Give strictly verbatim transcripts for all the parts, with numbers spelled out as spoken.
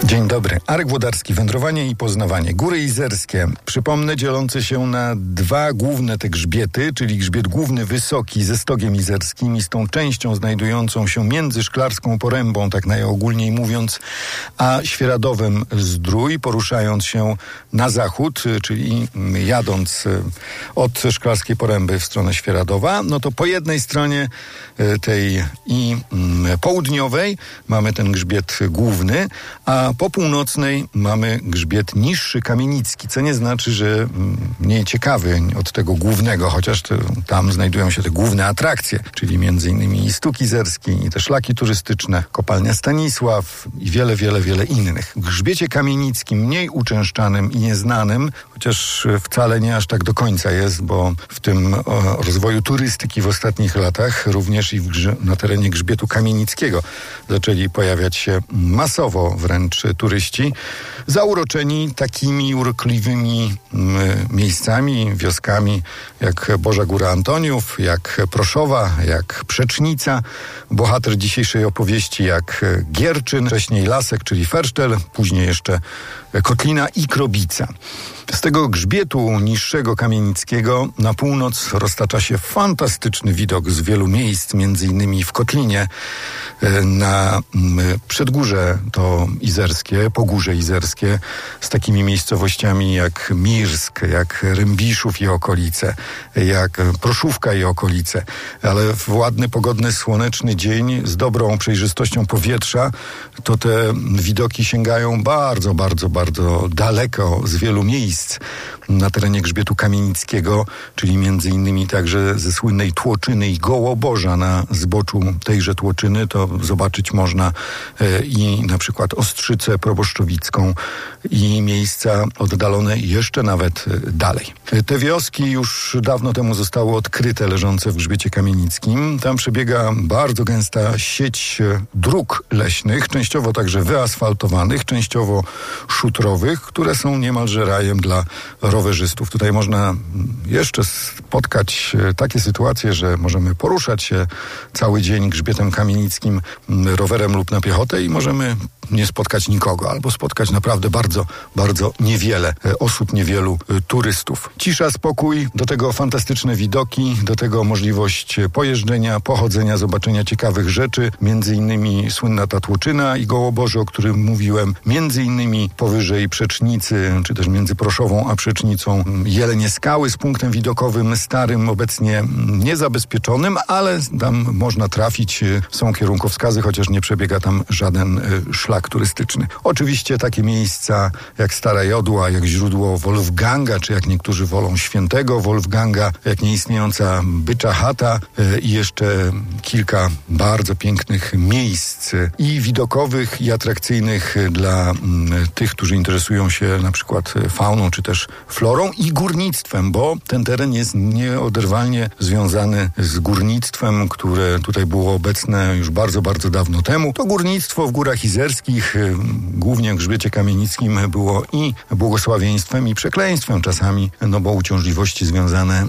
Dzień dobry. Arek Włodarski, wędrowanie i poznawanie. Góry Izerskie, przypomnę, dzielące się na dwa główne te grzbiety, czyli grzbiet główny wysoki ze Stogiem Izerskim i z tą częścią znajdującą się między Szklarską Porębą, tak najogólniej mówiąc, a Świeradowem Zdrój, poruszając się na zachód, czyli jadąc od Szklarskiej Poręby w stronę Świeradowa, no to po jednej stronie tej i południowej mamy ten grzbiet główny, a po północnej mamy grzbiet niższy, kamienicki, co nie znaczy, że mniej ciekawy od tego głównego, chociaż to, tam znajdują się te główne atrakcje, czyli między innymi i Stóg Izerski, i te szlaki turystyczne, kopalnia Stanisław i wiele, wiele, wiele innych. W grzbiecie kamienickim, mniej uczęszczanym i nieznanym, chociaż wcale nie aż tak do końca jest, bo w tym o, rozwoju turystyki w ostatnich latach również i w, na terenie grzbietu kamienickiego zaczęli pojawiać się masowo wręcz turyści, zauroczeni takimi urokliwymi m, miejscami, wioskami jak Boża Góra Antoniów, jak Proszowa, jak Przecznica, bohater dzisiejszej opowieści jak Gierczyn, wcześniej Lasek, czyli Fersztel, później jeszcze Kotlina i Krobica. Z tego grzbietu niższego kamienickiego na północ roztacza się fantastyczny widok z wielu miejsc, między innymi w Kotlinie, na przedgórze to izerskie, pogórze izerskie, z takimi miejscowościami jak Mirsk, jak Rębiszów i okolice, jak Proszówka i okolice. Ale w ładny, pogodny, słoneczny dzień z dobrą przejrzystością powietrza to te widoki sięgają bardzo, bardzo, bardzo daleko z wielu miejsc na terenie grzbietu kamienickiego, czyli między innymi także ze słynnej Tłoczyny i Gołoborza. Na zboczu tejże Tłoczyny to zobaczyć można e, i na przykład Ostrzycę Proboszczowicką i miejsca oddalone jeszcze nawet dalej. Te wioski już dawno temu zostały odkryte, leżące w grzbiecie kamienickim. Tam przebiega bardzo gęsta sieć dróg leśnych, częściowo także wyasfaltowanych, częściowo szutrowych, które są niemalże rajem dla rowerzystów. Tutaj można jeszcze spotkać takie sytuacje, że możemy poruszać się cały dzień grzbietem kamienickim rowerem lub na piechotę i możemy nie spotkać nikogo, albo spotkać naprawdę bardzo, bardzo niewiele osób, niewielu turystów. Cisza, spokój, do tego fantastyczne widoki, do tego możliwość pojeżdżenia, pochodzenia, zobaczenia ciekawych rzeczy, między innymi słynna ta Tłoczyna i Gołoborze, o którym mówiłem, między innymi powyżej Przecznicy, czy też między Proszową a Przecznicą Jelenie Skały z punktem widokowym starym, obecnie niezabezpieczonym, ale tam można trafić, są kierunkowskazy, chociaż nie przebiega tam żaden szlak turystyczny. Oczywiście takie miejsca jak Stara Jodła, jak źródło Wolfganga, czy jak niektórzy wolą świętego Wolfganga, jak nieistniejąca Bycza Chata i jeszcze kilka bardzo pięknych miejsc i widokowych, i atrakcyjnych dla tych, którzy interesują się na przykład fauną, czy też florą i górnictwem, bo ten teren jest nieoderwalnie związany z górnictwem, które tutaj było obecne już bardzo, bardzo dawno temu. To górnictwo w Górach Izerskich, głównie w grzbiecie kamienickim, było i błogosławieństwem, i przekleństwem czasami, no bo uciążliwości związane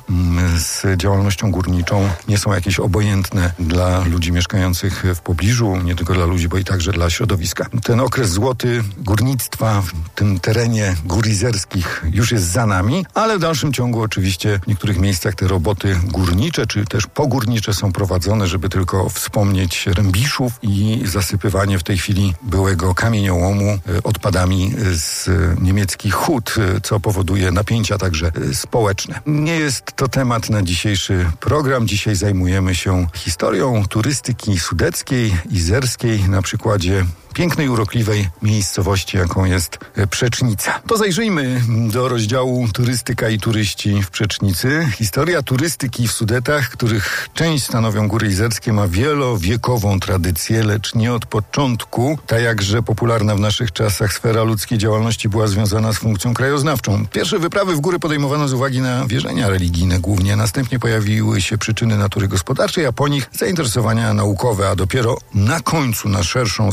z działalnością górniczą nie są jakieś obojętne dla ludzi mieszkających w pobliżu, nie tylko dla ludzi, bo i także dla środowiska. Ten okres złoty górnictwa w tym terenie Gór Izerskich już jest za nami, ale w dalszym ciągu oczywiście w niektórych miejscach te roboty górnicze, czy też pogórnicze są prowadzone, żeby tylko wspomnieć Rębiszów i zasypywanie w tej chwili byłego kamieniołomu odpadami z niemieckich hut, co powoduje napięcia także społeczne. Nie jest to temat na dzisiejszy program. Dzisiaj zajmujemy się historią turystyki sudeckiej, izerskiej na przykładzie pięknej, urokliwej miejscowości, jaką jest Przecznica. To zajrzyjmy do rozdziału Turystyka i turyści w Przecznicy. Historia turystyki w Sudetach, których część stanowią Góry Izerskie, ma wielowiekową tradycję, lecz nie od początku. Ta jakże popularna w naszych czasach sfera ludzkiej działalności była związana z funkcją krajoznawczą. Pierwsze wyprawy w góry podejmowano z uwagi na wierzenia religijne głównie. Następnie pojawiły się przyczyny natury gospodarczej, a po nich zainteresowania naukowe, a dopiero na końcu, na szerszą skalę,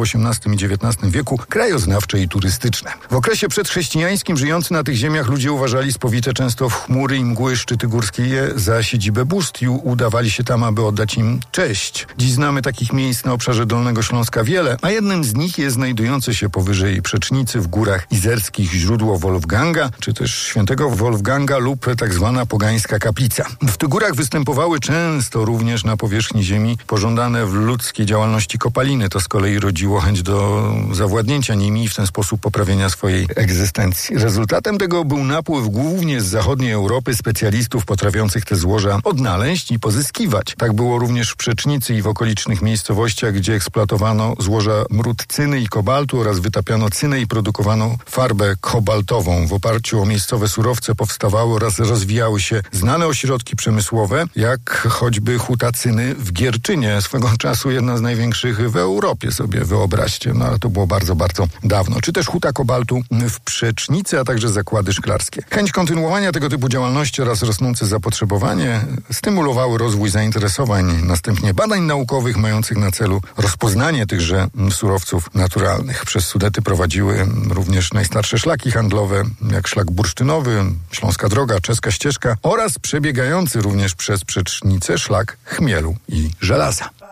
osiemnastym i dziewiętnastym wieku krajoznawcze i turystyczne. W okresie przedchrześcijańskim żyjący na tych ziemiach ludzie uważali spowite często w chmury i mgły szczyty górskie za siedzibę bóstw i udawali się tam, aby oddać im cześć. Dziś znamy takich miejsc na obszarze Dolnego Śląska wiele, a jednym z nich jest znajdujące się powyżej Przecznicy w górach izerskich źródło Wolfganga, czy też świętego Wolfganga lub tak zwana pogańska kaplica. W tych górach występowały często również na powierzchni ziemi pożądane w ludzkiej działalności kopaliny. To z kolei rodziło chęć do zawładnięcia nimi i w ten sposób poprawienia swojej egzystencji. Rezultatem tego był napływ głównie z zachodniej Europy specjalistów potrafiących te złoża odnaleźć i pozyskiwać. Tak było również w Przecznicy i w okolicznych miejscowościach, gdzie eksploatowano złoża mrudcyny i kobaltu oraz wytapiano cynę i produkowano farbę kobaltową. W oparciu o miejscowe surowce powstawały oraz rozwijały się znane ośrodki przemysłowe, jak choćby huta cyny w Gierczynie, swego czasu jedna z największych w Europie, sobie wyobraźcie, no ale to było bardzo, bardzo dawno. Czy też huta kobaltu w Przecznicy, a także zakłady szklarskie. Chęć kontynuowania tego typu działalności oraz rosnące zapotrzebowanie stymulowały rozwój zainteresowań, następnie badań naukowych mających na celu rozpoznanie tychże surowców naturalnych. Przez Sudety prowadziły również najstarsze szlaki handlowe, jak szlak bursztynowy, Śląska Droga, Czeska Ścieżka oraz przebiegający również przez Przecznicę szlak chmielu i żelaza.